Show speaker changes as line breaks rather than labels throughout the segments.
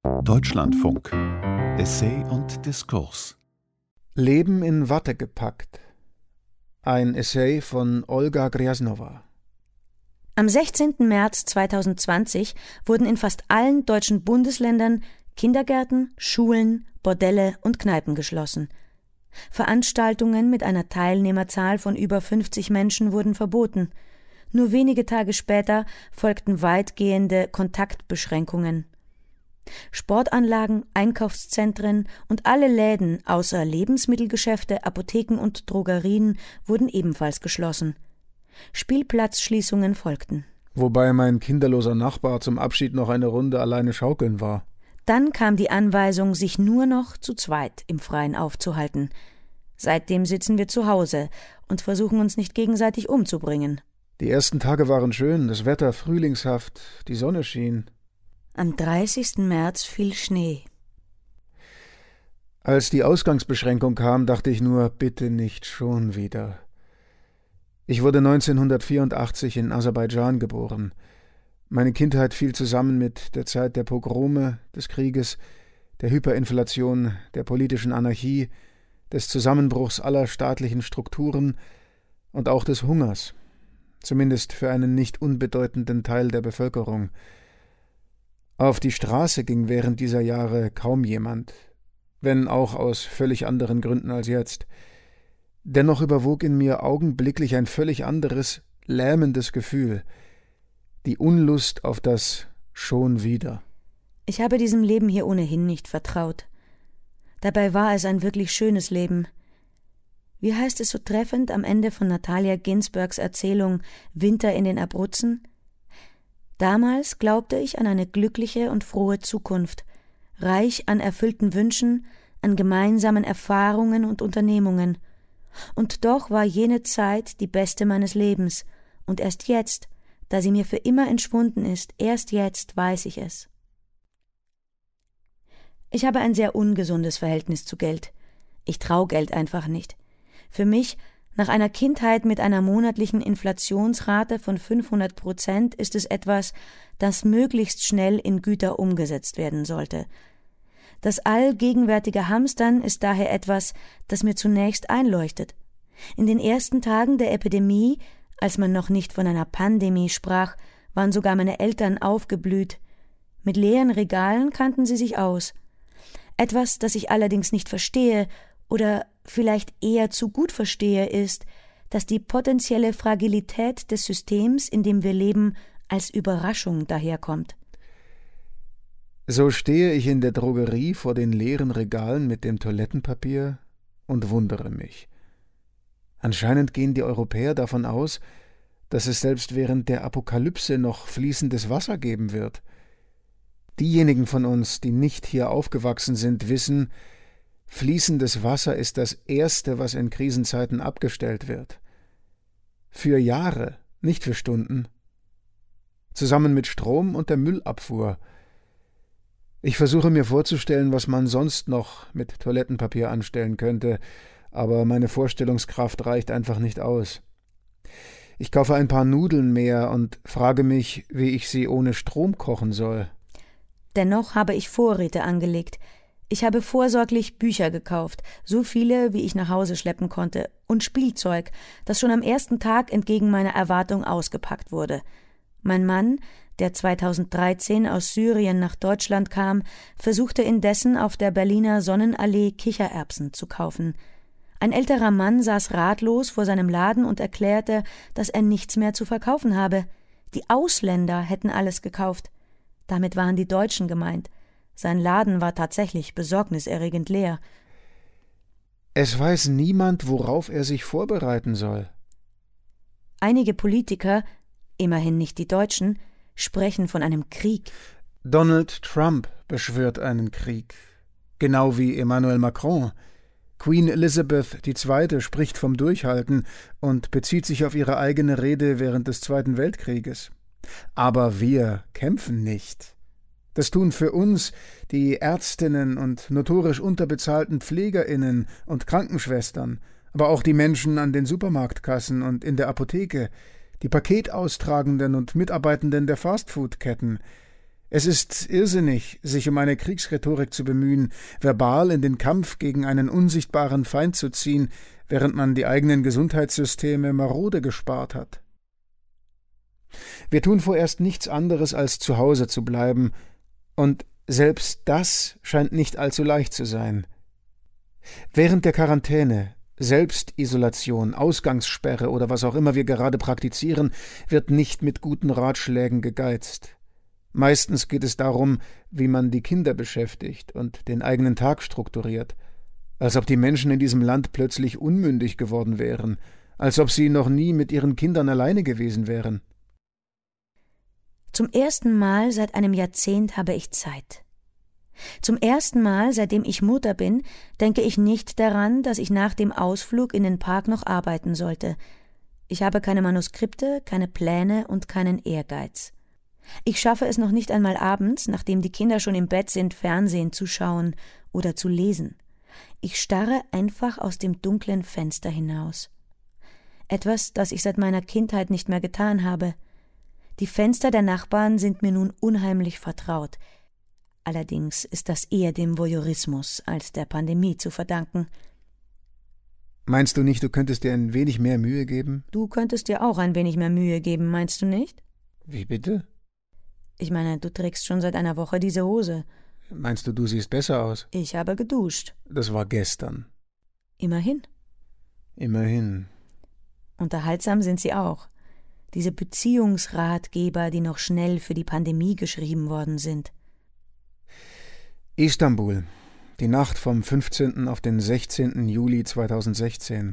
Deutschlandfunk. Essay und Diskurs.
Leben in Watte gepackt. Ein Essay von Olga Grjasnowa.
Am 16. März 2020 wurden in fast allen deutschen Bundesländern Kindergärten, Schulen, Bordelle und Kneipen geschlossen. Veranstaltungen mit einer Teilnehmerzahl von über 50 Menschen wurden verboten. Nur wenige Tage später folgten weitgehende Kontaktbeschränkungen. Sportanlagen, Einkaufszentren und alle Läden außer Lebensmittelgeschäfte, Apotheken und Drogerien wurden ebenfalls geschlossen. Spielplatzschließungen folgten.
Wobei mein kinderloser Nachbar zum Abschied noch eine Runde alleine schaukeln war.
Dann kam die Anweisung, sich nur noch zu zweit im Freien aufzuhalten. Seitdem sitzen wir zu Hause und versuchen uns nicht gegenseitig umzubringen.
Die ersten Tage waren schön, das Wetter frühlingshaft, die Sonne schien.
Am 30. März fiel Schnee.
Als die Ausgangsbeschränkung kam, dachte ich nur, bitte nicht schon wieder. Ich wurde 1984 in Aserbaidschan geboren. Meine Kindheit fiel zusammen mit der Zeit der Pogrome, des Krieges, der Hyperinflation, der politischen Anarchie, des Zusammenbruchs aller staatlichen Strukturen und auch des Hungers, zumindest für einen nicht unbedeutenden Teil der Bevölkerung. Auf die Straße ging während dieser Jahre kaum jemand, wenn auch aus völlig anderen Gründen als jetzt. Dennoch überwog in mir augenblicklich ein völlig anderes, lähmendes Gefühl, die Unlust auf das schon wieder.
Ich habe diesem Leben hier ohnehin nicht vertraut. Dabei war es ein wirklich schönes Leben. Wie heißt es so treffend am Ende von Natalia Ginzburgs Erzählung »Winter in den Abruzzen«? Damals glaubte ich an eine glückliche und frohe Zukunft, reich an erfüllten Wünschen, an gemeinsamen Erfahrungen und Unternehmungen. Und doch war jene Zeit die beste meines Lebens, und erst jetzt, da sie mir für immer entschwunden ist, erst jetzt weiß ich es. Ich habe ein sehr ungesundes Verhältnis zu Geld. Ich traue Geld einfach nicht. Für mich, nach einer Kindheit mit einer monatlichen Inflationsrate von 500%, ist es etwas, das möglichst schnell in Güter umgesetzt werden sollte. Das allgegenwärtige Hamstern ist daher etwas, das mir zunächst einleuchtet. In den ersten Tagen der Epidemie, als man noch nicht von einer Pandemie sprach, waren sogar meine Eltern aufgeblüht. Mit leeren Regalen kannten sie sich aus. Etwas, das ich allerdings nicht verstehe oder vielleicht eher zu gut verstehe, ist, dass die potenzielle Fragilität des Systems, in dem wir leben, als Überraschung daherkommt.
So stehe ich in der Drogerie vor den leeren Regalen mit dem Toilettenpapier und wundere mich. Anscheinend gehen die Europäer davon aus, dass es selbst während der Apokalypse noch fließendes Wasser geben wird. Diejenigen von uns, die nicht hier aufgewachsen sind, wissen, fließendes Wasser ist das Erste, was in Krisenzeiten abgestellt wird. Für Jahre, nicht für Stunden. Zusammen mit Strom und der Müllabfuhr. Ich versuche mir vorzustellen, was man sonst noch mit Toilettenpapier anstellen könnte, aber meine Vorstellungskraft reicht einfach nicht aus. Ich kaufe ein paar Nudeln mehr und frage mich, wie ich sie ohne Strom kochen soll.
Dennoch habe ich Vorräte angelegt. Ich habe vorsorglich Bücher gekauft, so viele, wie ich nach Hause schleppen konnte, und Spielzeug, das schon am ersten Tag entgegen meiner Erwartung ausgepackt wurde. Mein Mann, der 2013 aus Syrien nach Deutschland kam, versuchte indessen auf der Berliner Sonnenallee Kichererbsen zu kaufen. Ein älterer Mann saß ratlos vor seinem Laden und erklärte, dass er nichts mehr zu verkaufen habe. Die Ausländer hätten alles gekauft. Damit waren die Deutschen gemeint. Sein Laden war tatsächlich besorgniserregend leer.
Es weiß niemand, worauf er sich vorbereiten soll.
Einige Politiker, immerhin nicht die Deutschen, sprechen von einem Krieg.
Donald Trump beschwört einen Krieg. Genau wie Emmanuel Macron. Queen Elizabeth II. Spricht vom Durchhalten und bezieht sich auf ihre eigene Rede während des Zweiten Weltkrieges. Aber wir kämpfen nicht. Das tun für uns die Ärztinnen und notorisch unterbezahlten PflegerInnen und Krankenschwestern, aber auch die Menschen an den Supermarktkassen und in der Apotheke, die Paketaustragenden und Mitarbeitenden der Fastfood-Ketten. Es ist irrsinnig, sich um eine Kriegsrhetorik zu bemühen, verbal in den Kampf gegen einen unsichtbaren Feind zu ziehen, während man die eigenen Gesundheitssysteme marode gespart hat. Wir tun vorerst nichts anderes, als zu Hause zu bleiben, und selbst das scheint nicht allzu leicht zu sein. Während der Quarantäne, Selbstisolation, Ausgangssperre oder was auch immer wir gerade praktizieren, wird nicht mit guten Ratschlägen gegeizt. Meistens geht es darum, wie man die Kinder beschäftigt und den eigenen Tag strukturiert, als ob die Menschen in diesem Land plötzlich unmündig geworden wären, als ob sie noch nie mit ihren Kindern alleine gewesen wären.
Zum ersten Mal seit einem Jahrzehnt habe ich Zeit. Zum ersten Mal, seitdem ich Mutter bin, denke ich nicht daran, dass ich nach dem Ausflug in den Park noch arbeiten sollte. Ich habe keine Manuskripte, keine Pläne und keinen Ehrgeiz. Ich schaffe es noch nicht einmal abends, nachdem die Kinder schon im Bett sind, Fernsehen zu schauen oder zu lesen. Ich starre einfach aus dem dunklen Fenster hinaus. Etwas, das ich seit meiner Kindheit nicht mehr getan habe. Die Fenster der Nachbarn sind mir nun unheimlich vertraut. Allerdings ist das eher dem Voyeurismus als der Pandemie zu verdanken.
Meinst du nicht, du könntest dir ein wenig mehr Mühe geben?
Du könntest dir auch ein wenig mehr Mühe geben, meinst du nicht?
Wie bitte?
Ich meine, du trägst schon seit einer Woche diese Hose.
Meinst du, du siehst besser aus?
Ich habe geduscht.
Das war gestern.
Immerhin.
Immerhin.
Unterhaltsam sind sie auch. Diese Beziehungsratgeber, die noch schnell für die Pandemie geschrieben worden sind.
Istanbul. Die Nacht vom 15. auf den 16. Juli 2016.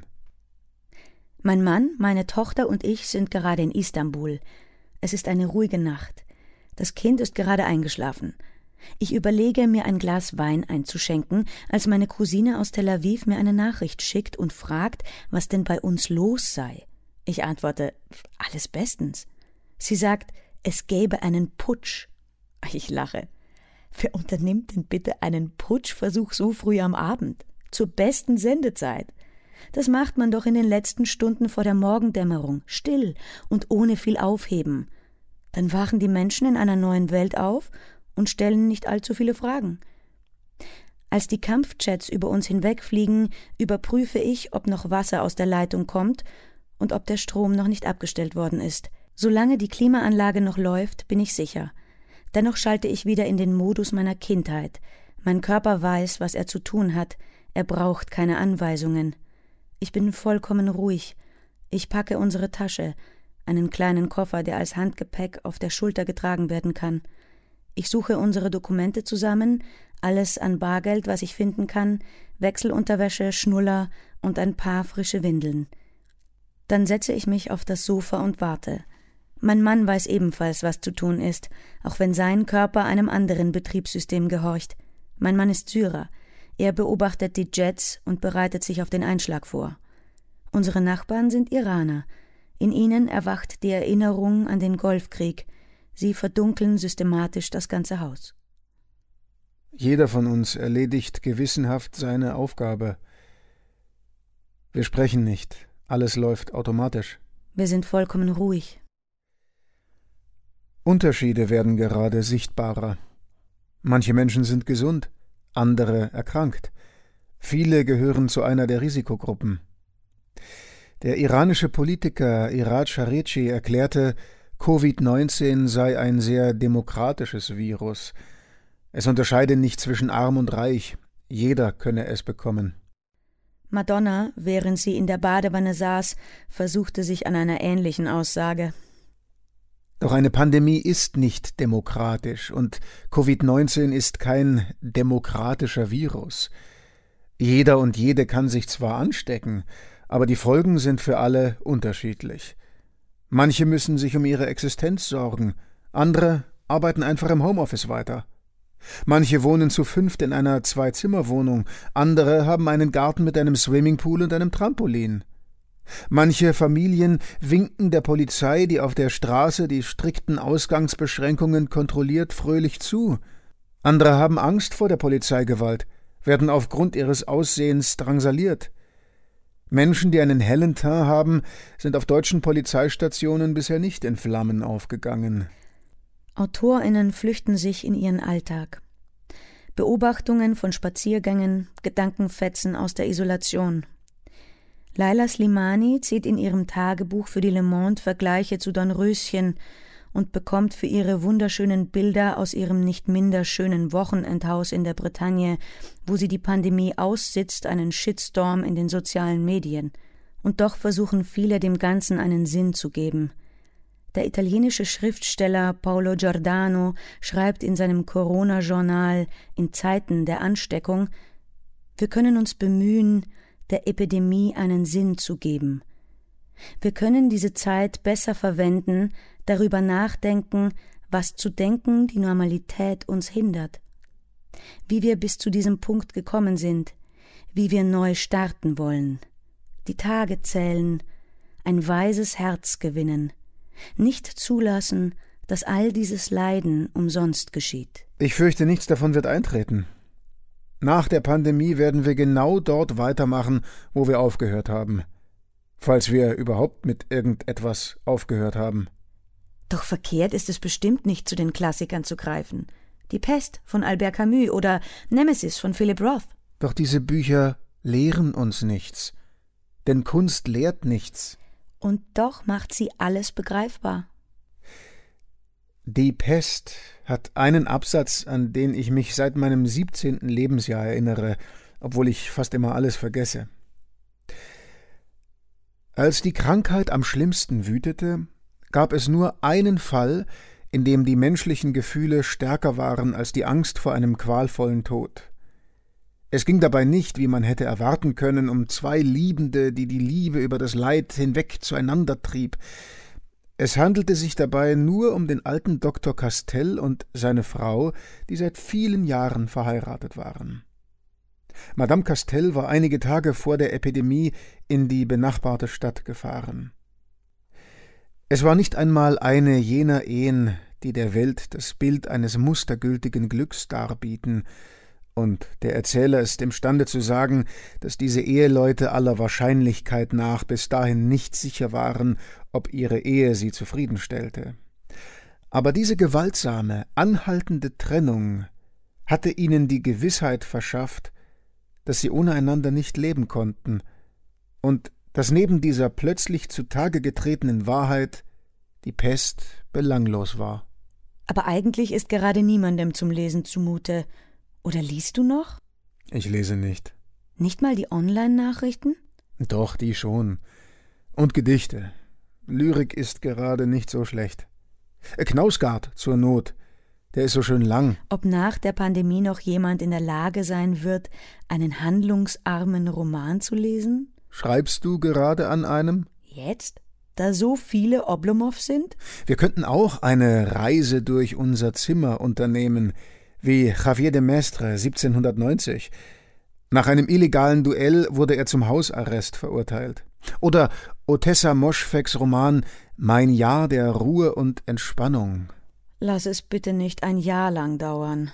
Mein Mann, meine Tochter und ich sind gerade in Istanbul. Es ist eine ruhige Nacht. Das Kind ist gerade eingeschlafen. Ich überlege, mir ein Glas Wein einzuschenken, als meine Cousine aus Tel Aviv mir eine Nachricht schickt und fragt, was denn bei uns los sei. Ich antworte, alles bestens. Sie sagt, es gäbe einen Putsch. Ich lache. Wer unternimmt denn bitte einen Putschversuch so früh am Abend? Zur besten Sendezeit. Das macht man doch in den letzten Stunden vor der Morgendämmerung, still und ohne viel Aufheben. Dann wachen die Menschen in einer neuen Welt auf und stellen nicht allzu viele Fragen. Als die Kampfjets über uns hinwegfliegen, überprüfe ich, ob noch Wasser aus der Leitung kommt und ob der Strom noch nicht abgestellt worden ist. Solange die Klimaanlage noch läuft, bin ich sicher. Dennoch schalte ich wieder in den Modus meiner Kindheit. Mein Körper weiß, was er zu tun hat. Er braucht keine Anweisungen. Ich bin vollkommen ruhig. Ich packe unsere Tasche, einen kleinen Koffer, der als Handgepäck auf der Schulter getragen werden kann. Ich suche unsere Dokumente zusammen, alles an Bargeld, was ich finden kann, Wechselunterwäsche, Schnuller und ein paar frische Windeln. Dann setze ich mich auf das Sofa und warte. Mein Mann weiß ebenfalls, was zu tun ist, auch wenn sein Körper einem anderen Betriebssystem gehorcht. Mein Mann ist Syrer. Er beobachtet die Jets und bereitet sich auf den Einschlag vor. Unsere Nachbarn sind Iraner. In ihnen erwacht die Erinnerung an den Golfkrieg. Sie verdunkeln systematisch das ganze Haus.
Jeder von uns erledigt gewissenhaft seine Aufgabe. Wir sprechen nicht. Alles läuft automatisch.
Wir sind vollkommen ruhig.
Unterschiede werden gerade sichtbarer. Manche Menschen sind gesund, andere erkrankt. Viele gehören zu einer der Risikogruppen. Der iranische Politiker Irad Sharici erklärte, Covid-19 sei ein sehr demokratisches Virus. Es unterscheide nicht zwischen Arm und Reich. Jeder könne es bekommen.
Madonna, während sie in der Badewanne saß, versuchte sich an einer ähnlichen Aussage.
Doch eine Pandemie ist nicht demokratisch und Covid-19 ist kein demokratischer Virus. Jeder und jede kann sich zwar anstecken, aber die Folgen sind für alle unterschiedlich. Manche müssen sich um ihre Existenz sorgen, andere arbeiten einfach im Homeoffice weiter. Manche wohnen zu 5 in einer 2-Zimmer-Wohnung, andere haben einen Garten mit einem Swimmingpool und einem Trampolin. Manche Familien winken der Polizei, die auf der Straße die strikten Ausgangsbeschränkungen kontrolliert, fröhlich zu. Andere haben Angst vor der Polizeigewalt, werden aufgrund ihres Aussehens drangsaliert. Menschen, die einen hellen Teint haben, sind auf deutschen Polizeistationen bisher nicht in Flammen aufgegangen.
AutorInnen flüchten sich in ihren Alltag. Beobachtungen von Spaziergängen, Gedankenfetzen aus der Isolation. Laila Slimani zieht in ihrem Tagebuch für die Le Monde Vergleiche zu Dornröschen und bekommt für ihre wunderschönen Bilder aus ihrem nicht minder schönen Wochenendhaus in der Bretagne, wo sie die Pandemie aussitzt, einen Shitstorm in den sozialen Medien. Und doch versuchen viele, dem Ganzen einen Sinn zu geben. Der italienische Schriftsteller Paolo Giordano schreibt in seinem Corona-Journal in Zeiten der Ansteckung: Wir können uns bemühen, der Epidemie einen Sinn zu geben. Wir können diese Zeit besser verwenden, darüber nachdenken, was zu denken die Normalität uns hindert. Wie wir bis zu diesem Punkt gekommen sind, wie wir neu starten wollen. Die Tage zählen, ein weises Herz gewinnen. Nicht zulassen, dass all dieses Leiden umsonst geschieht.
Ich fürchte, nichts davon wird eintreten. Nach der Pandemie werden wir genau dort weitermachen, wo wir aufgehört haben. Falls wir überhaupt mit irgendetwas aufgehört haben.
Doch verkehrt ist es bestimmt nicht, zu den Klassikern zu greifen. Die Pest von Albert Camus oder Nemesis von Philip Roth.
Doch diese Bücher lehren uns nichts. Denn Kunst lehrt nichts.
Und doch macht sie alles begreifbar.
Die Pest hat einen Absatz, an den ich mich seit meinem 17. Lebensjahr erinnere, obwohl ich fast immer alles vergesse. Als die Krankheit am schlimmsten wütete, gab es nur einen Fall, in dem die menschlichen Gefühle stärker waren als die Angst vor einem qualvollen Tod. Es ging dabei nicht, wie man hätte erwarten können, um zwei Liebende, die die Liebe über das Leid hinweg zueinander trieb. Es handelte sich dabei nur um den alten Dr. Castell und seine Frau, die seit vielen Jahren verheiratet waren. Madame Castell war einige Tage vor der Epidemie in die benachbarte Stadt gefahren. Es war nicht einmal eine jener Ehen, die der Welt das Bild eines mustergültigen Glücks darbieten, und der Erzähler ist imstande zu sagen, dass diese Eheleute aller Wahrscheinlichkeit nach bis dahin nicht sicher waren, ob ihre Ehe sie zufriedenstellte. Aber diese gewaltsame, anhaltende Trennung hatte ihnen die Gewissheit verschafft, dass sie ohne einander nicht leben konnten und dass neben dieser plötzlich zutage getretenen Wahrheit die Pest belanglos war.
Aber eigentlich ist gerade niemandem zum Lesen zumute. Oder liest du noch?
Ich lese nicht.
Nicht mal die Online-Nachrichten?
Doch, die schon. Und Gedichte. Lyrik ist gerade nicht so schlecht. Knausgard zur Not. Der ist so schön lang.
Ob nach der Pandemie noch jemand in der Lage sein wird, einen handlungsarmen Roman zu lesen?
Schreibst du gerade an einem?
Jetzt? Da so viele Oblomov sind?
Wir könnten auch eine Reise durch unser Zimmer unternehmen, wie Javier de Maistre 1790. Nach einem illegalen Duell wurde er zum Hausarrest verurteilt. Oder Otessa Moschfegs Roman »Mein Jahr der Ruhe und Entspannung«.
Lass es bitte nicht ein Jahr lang dauern.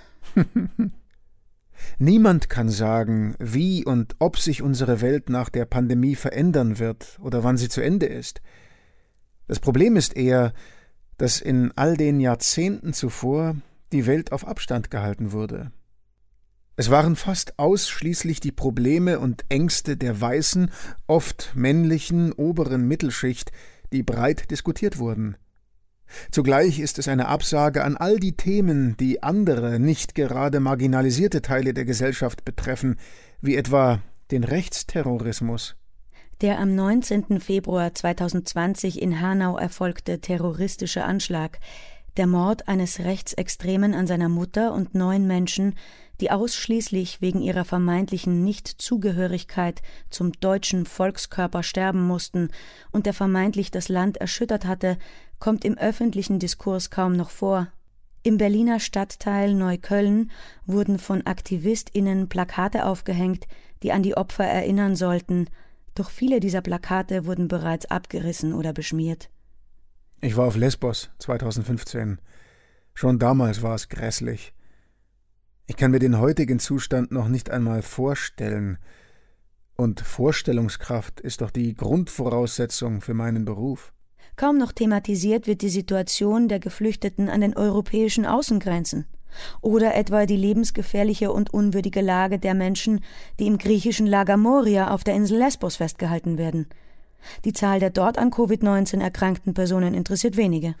Niemand kann sagen, wie und ob sich unsere Welt nach der Pandemie verändern wird oder wann sie zu Ende ist. Das Problem ist eher, dass in all den Jahrzehnten zuvor die Welt auf Abstand gehalten wurde. Es waren fast ausschließlich die Probleme und Ängste der weißen, oft männlichen oberen Mittelschicht, die breit diskutiert wurden. Zugleich ist es eine Absage an all die Themen, die andere, nicht gerade marginalisierte Teile der Gesellschaft betreffen, wie etwa den Rechtsterrorismus.
Der am 19. Februar 2020 in Hanau erfolgte terroristische Anschlag, der Mord eines Rechtsextremen an seiner Mutter und 9 Menschen, die ausschließlich wegen ihrer vermeintlichen Nichtzugehörigkeit zum deutschen Volkskörper sterben mussten und der vermeintlich das Land erschüttert hatte, kommt im öffentlichen Diskurs kaum noch vor. Im Berliner Stadtteil Neukölln wurden von AktivistInnen Plakate aufgehängt, die an die Opfer erinnern sollten, doch viele dieser Plakate wurden bereits abgerissen oder beschmiert.
Ich war auf Lesbos 2015. Schon damals war es grässlich. Ich kann mir den heutigen Zustand noch nicht einmal vorstellen. Und Vorstellungskraft ist doch die Grundvoraussetzung für meinen Beruf.
Kaum noch thematisiert wird die Situation der Geflüchteten an den europäischen Außengrenzen. Oder etwa die lebensgefährliche und unwürdige Lage der Menschen, die im griechischen Lager Moria auf der Insel Lesbos festgehalten werden. Die Zahl der dort an Covid-19 erkrankten Personen interessiert wenige.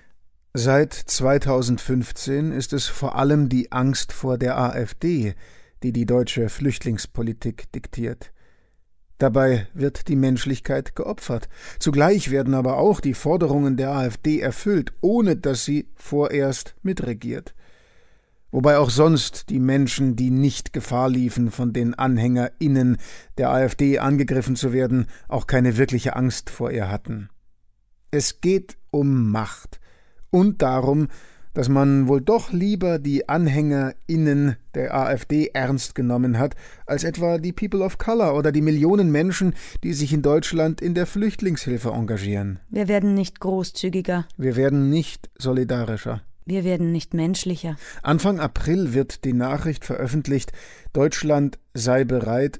Seit 2015 ist es vor allem die Angst vor der AfD, die die deutsche Flüchtlingspolitik diktiert. Dabei wird die Menschlichkeit geopfert. Zugleich werden aber auch die Forderungen der AfD erfüllt, ohne dass sie vorerst mitregiert. Wobei auch sonst die Menschen, die nicht Gefahr liefen, von den AnhängerInnen der AfD angegriffen zu werden, auch keine wirkliche Angst vor ihr hatten. Es geht um Macht und darum, dass man wohl doch lieber die AnhängerInnen der AfD ernst genommen hat, als etwa die People of Color oder die Millionen Menschen, die sich in Deutschland in der Flüchtlingshilfe engagieren.
Wir werden nicht großzügiger.
Wir werden nicht solidarischer.
Wir werden nicht menschlicher.
Anfang April wird die Nachricht veröffentlicht, Deutschland sei bereit,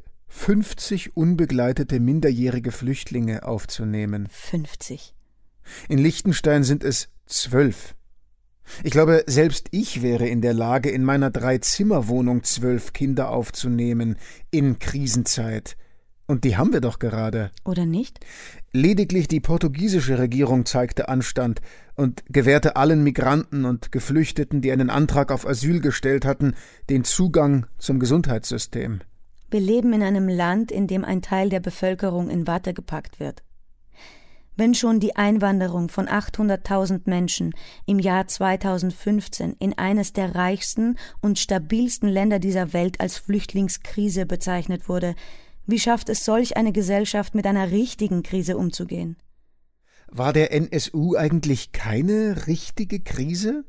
50 unbegleitete minderjährige Flüchtlinge aufzunehmen.
50.
In Liechtenstein sind es 12. Ich glaube, selbst ich wäre in der Lage, in meiner 3-Zimmer-Wohnung 12 Kinder aufzunehmen, in Krisenzeit. Und die haben wir doch gerade.
Oder nicht?
Lediglich die portugiesische Regierung zeigte Anstand und gewährte allen Migranten und Geflüchteten, die einen Antrag auf Asyl gestellt hatten, den Zugang zum Gesundheitssystem.
Wir leben in einem Land, in dem ein Teil der Bevölkerung in Watte gepackt wird. Wenn schon die Einwanderung von 800.000 Menschen im Jahr 2015 in eines der reichsten und stabilsten Länder dieser Welt als Flüchtlingskrise bezeichnet wurde, wie schafft es solch eine Gesellschaft, mit einer richtigen Krise umzugehen?
War der NSU eigentlich keine richtige Krise?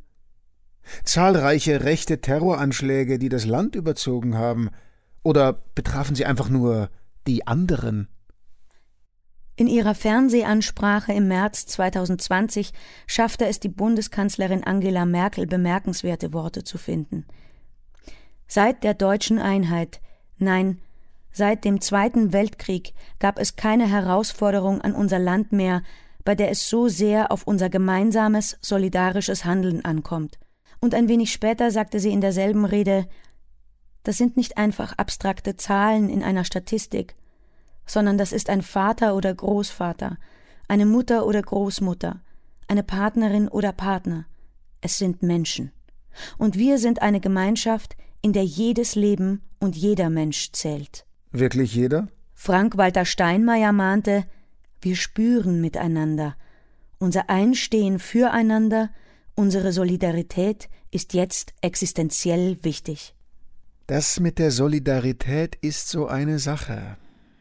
Zahlreiche rechte Terroranschläge, die das Land überzogen haben, oder betrafen sie einfach nur die anderen?
In ihrer Fernsehansprache im März 2020 schaffte es die Bundeskanzlerin Angela Merkel, bemerkenswerte Worte zu finden. Seit der deutschen Einheit, nein, seit dem Zweiten Weltkrieg gab es keine Herausforderung an unser Land mehr, bei der es so sehr auf unser gemeinsames, solidarisches Handeln ankommt. Und ein wenig später sagte sie in derselben Rede: Das sind nicht einfach abstrakte Zahlen in einer Statistik, sondern das ist ein Vater oder Großvater, eine Mutter oder Großmutter, eine Partnerin oder Partner. Es sind Menschen. Und wir sind eine Gemeinschaft, in der jedes Leben und jeder Mensch zählt.
Wirklich jeder?
Frank-Walter Steinmeier mahnte: Wir spüren miteinander. Unser Einstehen füreinander, unsere Solidarität ist jetzt existenziell wichtig.
Das mit der Solidarität ist so eine Sache.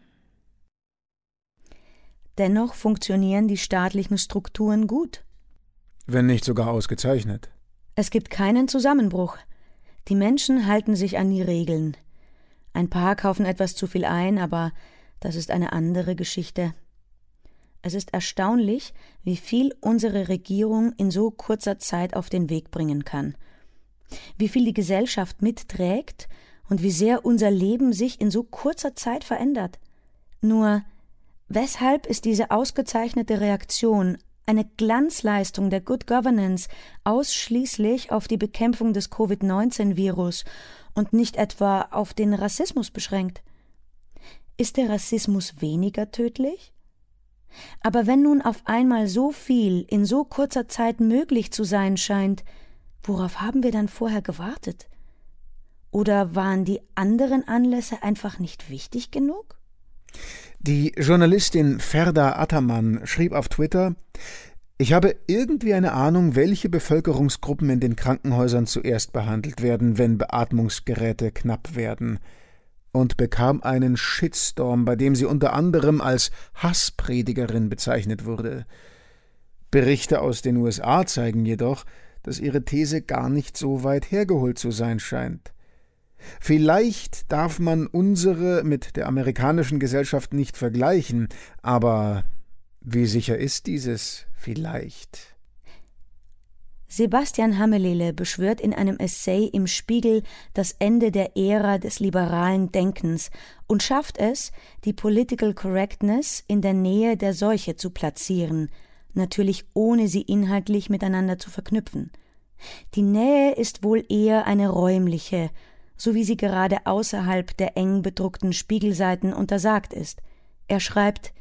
Dennoch funktionieren die staatlichen Strukturen gut.
Wenn nicht sogar ausgezeichnet.
Es gibt keinen Zusammenbruch. Die Menschen halten sich an die Regeln. Ein paar kaufen etwas zu viel ein, aber das ist eine andere Geschichte. Es ist erstaunlich, wie viel unsere Regierung in so kurzer Zeit auf den Weg bringen kann. Wie viel die Gesellschaft mitträgt und wie sehr unser Leben sich in so kurzer Zeit verändert. Nur, weshalb ist diese ausgezeichnete Reaktion, eine Glanzleistung der Good Governance, ausschließlich auf die Bekämpfung des Covid-19-Virus und nicht etwa auf den Rassismus beschränkt? Ist der Rassismus weniger tödlich? Aber wenn nun auf einmal so viel in so kurzer Zeit möglich zu sein scheint, worauf haben wir dann vorher gewartet? Oder waren die anderen Anlässe einfach nicht wichtig genug?
Die Journalistin Ferda Ataman schrieb auf Twitter: Ich habe irgendwie eine Ahnung, welche Bevölkerungsgruppen in den Krankenhäusern zuerst behandelt werden, wenn Beatmungsgeräte knapp werden. Und bekam einen Shitstorm, bei dem sie unter anderem als Hasspredigerin bezeichnet wurde. Berichte aus den USA zeigen jedoch, dass ihre These gar nicht so weit hergeholt zu sein scheint. Vielleicht darf man unsere mit der amerikanischen Gesellschaft nicht vergleichen, aber wie sicher ist dieses vielleicht?
Sebastian Hamelele beschwört in einem Essay im Spiegel das Ende der Ära des liberalen Denkens und schafft es, die Political Correctness in der Nähe der Seuche zu platzieren, natürlich ohne sie inhaltlich miteinander zu verknüpfen. Die Nähe ist wohl eher eine räumliche, so wie sie gerade außerhalb der eng bedruckten Spiegelseiten untersagt ist. Er schreibt: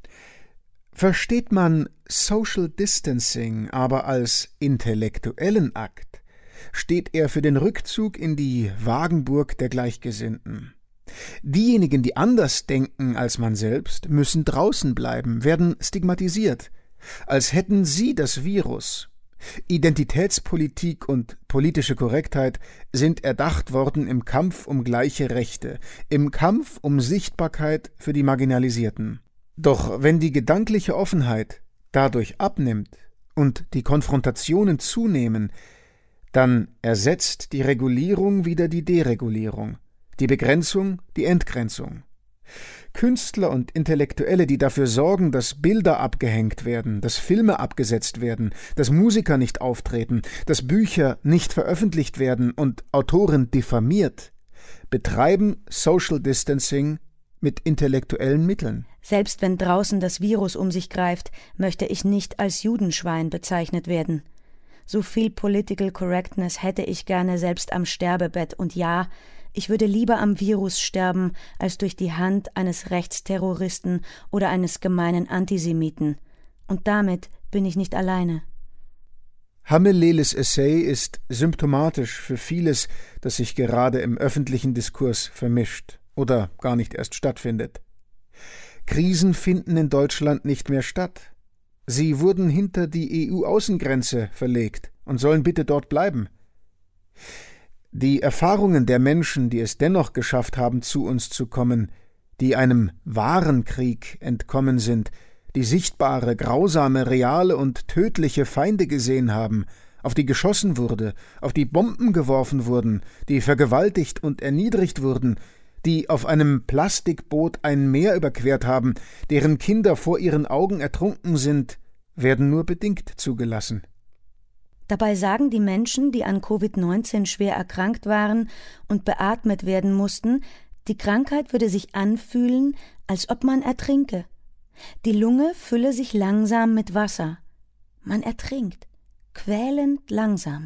Versteht man Social Distancing aber als intellektuellen Akt, steht er für den Rückzug in die Wagenburg der Gleichgesinnten. Diejenigen, die anders denken als man selbst, müssen draußen bleiben, werden stigmatisiert, als hätten sie das Virus. Identitätspolitik und politische Korrektheit sind erdacht worden im Kampf um gleiche Rechte, im Kampf um Sichtbarkeit für die Marginalisierten. Doch wenn die gedankliche Offenheit dadurch abnimmt und die Konfrontationen zunehmen, dann ersetzt die Regulierung wieder die Deregulierung, die Begrenzung die Entgrenzung. Künstler und Intellektuelle, die dafür sorgen, dass Bilder abgehängt werden, dass Filme abgesetzt werden, dass Musiker nicht auftreten, dass Bücher nicht veröffentlicht werden und Autoren diffamiert, betreiben Social Distancing mit intellektuellen Mitteln.
Selbst wenn draußen das Virus um sich greift, möchte ich nicht als Judenschwein bezeichnet werden. So viel Political Correctness hätte ich gerne selbst am Sterbebett, und ja, ich würde lieber am Virus sterben, als durch die Hand eines Rechtsterroristen oder eines gemeinen Antisemiten. Und damit bin ich nicht alleine.
Hammeleles Essay ist symptomatisch für vieles, das sich gerade im öffentlichen Diskurs vermischt oder gar nicht erst stattfindet. Krisen finden in Deutschland nicht mehr statt. Sie wurden hinter die EU-Außengrenze verlegt und sollen bitte dort bleiben. Die Erfahrungen der Menschen, die es dennoch geschafft haben, zu uns zu kommen, die einem wahren Krieg entkommen sind, die sichtbare, grausame, reale und tödliche Feinde gesehen haben, auf die geschossen wurde, auf die Bomben geworfen wurden, die vergewaltigt und erniedrigt wurden, die auf einem Plastikboot ein Meer überquert haben, deren Kinder vor ihren Augen ertrunken sind, werden nur bedingt zugelassen.
Dabei sagen die Menschen, die an Covid-19 schwer erkrankt waren und beatmet werden mussten, die Krankheit würde sich anfühlen, als ob man ertrinke. Die Lunge fülle sich langsam mit Wasser. Man ertrinkt, quälend langsam.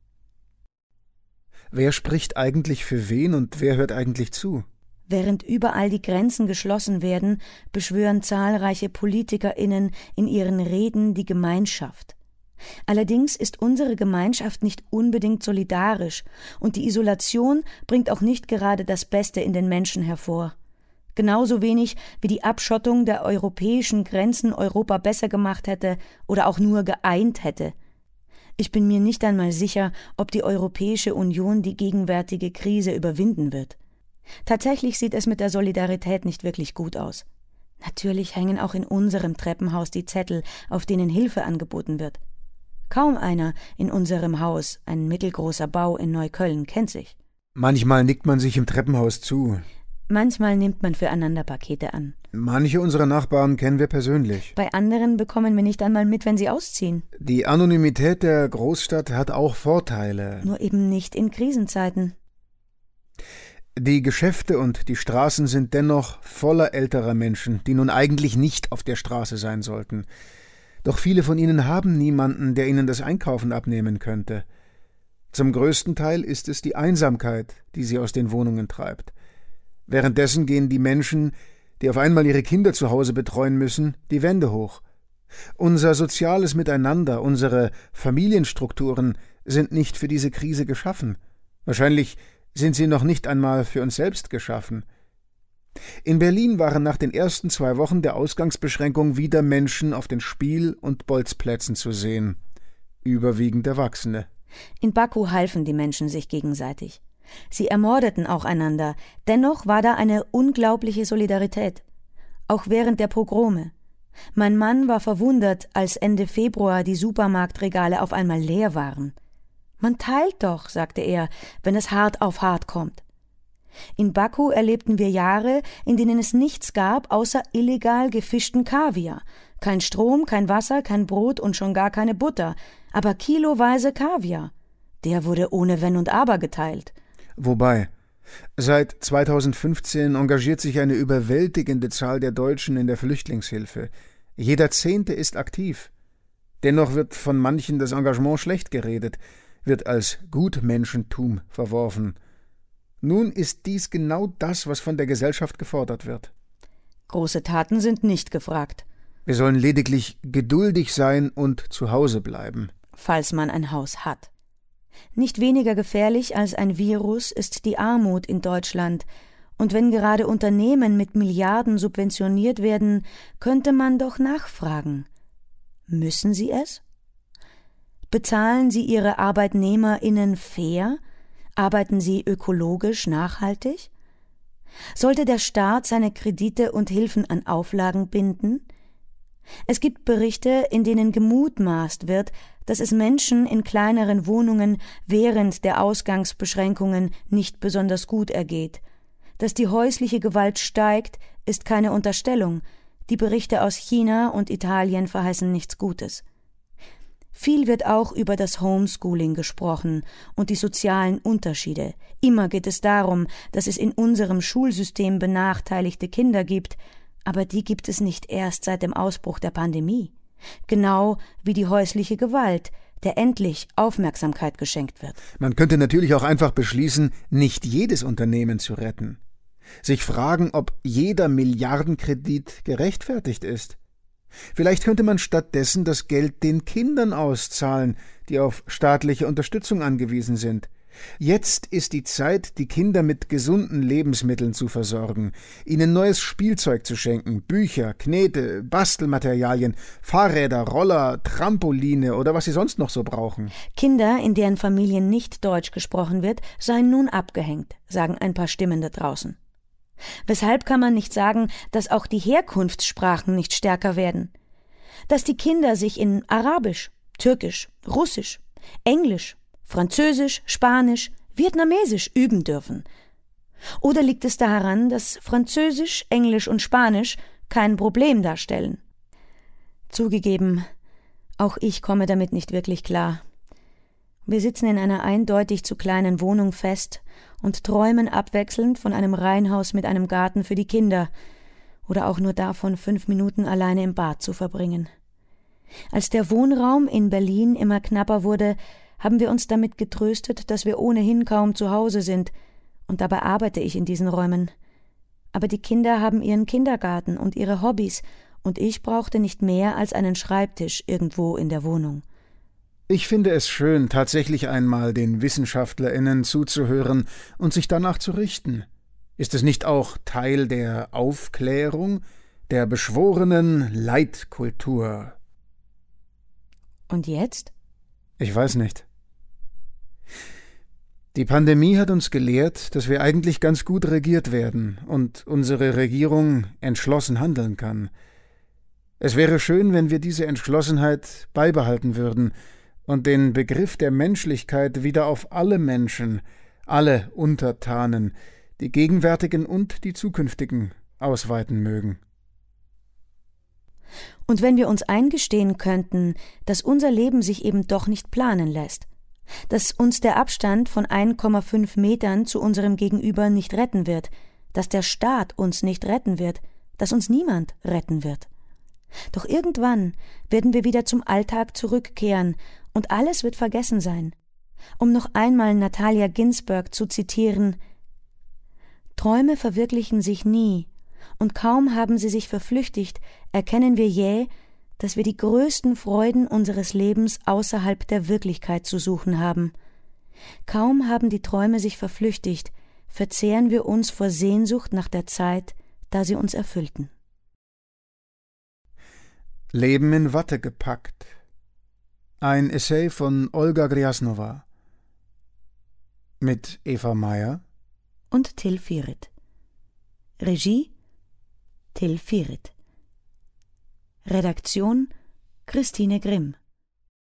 Wer spricht eigentlich für wen und wer hört eigentlich zu?
Während überall die Grenzen geschlossen werden, beschwören zahlreiche PolitikerInnen in ihren Reden die Gemeinschaft. Allerdings ist unsere Gemeinschaft nicht unbedingt solidarisch, und die Isolation bringt auch nicht gerade das Beste in den Menschen hervor. Genauso wenig wie die Abschottung der europäischen Grenzen Europa besser gemacht hätte oder auch nur geeint hätte. Ich bin mir nicht einmal sicher, ob die Europäische Union die gegenwärtige Krise überwinden wird. Tatsächlich sieht es mit der Solidarität nicht wirklich gut aus. Natürlich hängen auch in unserem Treppenhaus die Zettel, auf denen Hilfe angeboten wird. Kaum einer in unserem Haus, ein mittelgroßer Bau in Neukölln, kennt sich.
Manchmal nickt man sich im Treppenhaus zu.
Manchmal nimmt man füreinander Pakete an.
Manche unserer Nachbarn kennen wir persönlich.
Bei anderen bekommen wir nicht einmal mit, wenn sie ausziehen.
Die Anonymität der Großstadt hat auch Vorteile.
Nur eben nicht in Krisenzeiten.
Die Geschäfte und die Straßen sind dennoch voller älterer Menschen, die nun eigentlich nicht auf der Straße sein sollten. Doch viele von ihnen haben niemanden, der ihnen das Einkaufen abnehmen könnte. Zum größten Teil ist es die Einsamkeit, die sie aus den Wohnungen treibt. Währenddessen gehen die Menschen, die auf einmal ihre Kinder zu Hause betreuen müssen, die Wände hoch. Unser soziales Miteinander, unsere Familienstrukturen sind nicht für diese Krise geschaffen. Wahrscheinlich sind sie noch nicht einmal für uns selbst geschaffen. In Berlin waren nach den ersten 2 Wochen der Ausgangsbeschränkung wieder Menschen auf den Spiel- und Bolzplätzen zu sehen. Überwiegend Erwachsene.
In Baku halfen die Menschen sich gegenseitig. Sie ermordeten auch einander, dennoch war da eine unglaubliche Solidarität. Auch während der Pogrome. Mein Mann war verwundert, als Ende Februar die Supermarktregale auf einmal leer waren. »Man teilt doch«, sagte er, »wenn es hart auf hart kommt.« In Baku erlebten wir Jahre, in denen es nichts gab, außer illegal gefischten Kaviar. Kein Strom, kein Wasser, kein Brot und schon gar keine Butter, aber kiloweise Kaviar. Der wurde ohne Wenn und Aber geteilt.
Wobei, seit 2015 engagiert sich eine überwältigende Zahl der Deutschen in der Flüchtlingshilfe. Jeder 10. ist aktiv. Dennoch wird von manchen das Engagement schlecht geredet, wird als Gutmenschentum verworfen. Nun ist dies genau das, was von der Gesellschaft gefordert wird.
Große Taten sind nicht gefragt.
Wir sollen lediglich geduldig sein und zu Hause bleiben.
Falls man ein Haus hat. Nicht weniger gefährlich als ein Virus ist die Armut in Deutschland. Und wenn gerade Unternehmen mit Milliarden subventioniert werden, könnte man doch nachfragen. Müssen sie es? Bezahlen sie ihre ArbeitnehmerInnen fair? Arbeiten sie ökologisch nachhaltig? Sollte der Staat seine Kredite und Hilfen an Auflagen binden? Es gibt Berichte, in denen gemutmaßt wird, dass es Menschen in kleineren Wohnungen während der Ausgangsbeschränkungen nicht besonders gut ergeht. Dass die häusliche Gewalt steigt, ist keine Unterstellung. Die Berichte aus China und Italien verheißen nichts Gutes. Viel wird auch über das Homeschooling gesprochen und die sozialen Unterschiede. Immer geht es darum, dass es in unserem Schulsystem benachteiligte Kinder gibt, aber die gibt es nicht erst seit dem Ausbruch der Pandemie. Genau wie die häusliche Gewalt, der endlich Aufmerksamkeit geschenkt wird.
Man könnte natürlich auch einfach beschließen, nicht jedes Unternehmen zu retten. Sich fragen, ob jeder Milliardenkredit gerechtfertigt ist. Vielleicht könnte man stattdessen das Geld den Kindern auszahlen, die auf staatliche Unterstützung angewiesen sind. Jetzt ist die Zeit, die Kinder mit gesunden Lebensmitteln zu versorgen, ihnen neues Spielzeug zu schenken, Bücher, Knete, Bastelmaterialien, Fahrräder, Roller, Trampoline oder was sie sonst noch so brauchen.
Kinder, in deren Familien nicht Deutsch gesprochen wird, seien nun abgehängt, sagen ein paar Stimmen da draußen. Weshalb kann man nicht sagen, dass auch die Herkunftssprachen nicht stärker werden? Dass die Kinder sich in Arabisch, Türkisch, Russisch, Englisch, Französisch, Spanisch, Vietnamesisch üben dürfen? Oder liegt es daran, dass Französisch, Englisch und Spanisch kein Problem darstellen? Zugegeben, auch ich komme damit nicht wirklich klar. Wir sitzen in einer eindeutig zu kleinen Wohnung fest und träumen abwechselnd von einem Reihenhaus mit einem Garten für die Kinder oder auch nur davon, 5 Minuten alleine im Bad zu verbringen. Als der Wohnraum in Berlin immer knapper wurde, haben wir uns damit getröstet, dass wir ohnehin kaum zu Hause sind, und dabei arbeite ich in diesen Räumen. Aber die Kinder haben ihren Kindergarten und ihre Hobbys, und ich brauchte nicht mehr als einen Schreibtisch irgendwo in der Wohnung.
Ich finde es schön, tatsächlich einmal den WissenschaftlerInnen zuzuhören und sich danach zu richten. Ist es nicht auch Teil der Aufklärung, der beschworenen Leitkultur?
Und jetzt?
Ich weiß nicht. Die Pandemie hat uns gelehrt, dass wir eigentlich ganz gut regiert werden und unsere Regierung entschlossen handeln kann. Es wäre schön, wenn wir diese Entschlossenheit beibehalten würden und den Begriff der Menschlichkeit wieder auf alle Menschen, alle Untertanen, die gegenwärtigen und die zukünftigen, ausweiten mögen.
Und wenn wir uns eingestehen könnten, dass unser Leben sich eben doch nicht planen lässt, dass uns der Abstand von 1,5 Metern zu unserem Gegenüber nicht retten wird, dass der Staat uns nicht retten wird, dass uns niemand retten wird. Doch irgendwann werden wir wieder zum Alltag zurückkehren und alles wird vergessen sein. Um noch einmal Natalia Ginsburg zu zitieren: Träume verwirklichen sich nie, und kaum haben sie sich verflüchtigt, erkennen wir jäh, dass wir die größten Freuden unseres Lebens außerhalb der Wirklichkeit zu suchen haben. Kaum haben die Träume sich verflüchtigt, verzehren wir uns vor Sehnsucht nach der Zeit, da sie uns erfüllten.
Leben in Watte gepackt. Ein Essay von Olga Gryasnova. Mit Eva Meyer
und Till Firit. Regie Till Firit. Redaktion Christine Grimm.